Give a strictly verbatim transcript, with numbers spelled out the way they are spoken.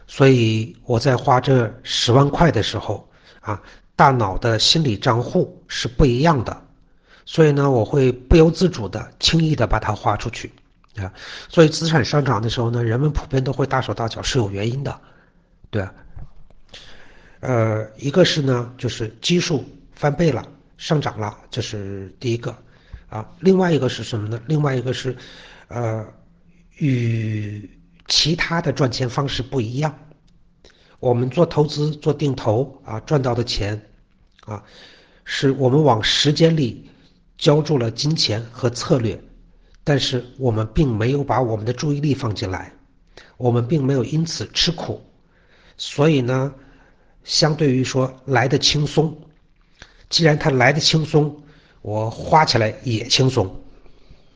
所以我在花这十万块的时候啊，大脑的心理账户是不一样的，所以呢，我会不由自主的、轻易的把它花出去啊。所以资产上涨的时候呢，人们普遍都会大手大脚，是有原因的，对啊。呃，一个是呢，就是基数翻倍了，上涨了，这是第一个啊。另外一个是什么呢？另外一个是，呃，与其他的赚钱方式不一样。我们做投资、做定投啊，赚到的钱啊，是我们往时间里浇筑了金钱和策略，但是我们并没有把我们的注意力放进来，我们并没有因此吃苦，所以呢，相对于说来的轻松，既然它来的轻松，我花起来也轻松。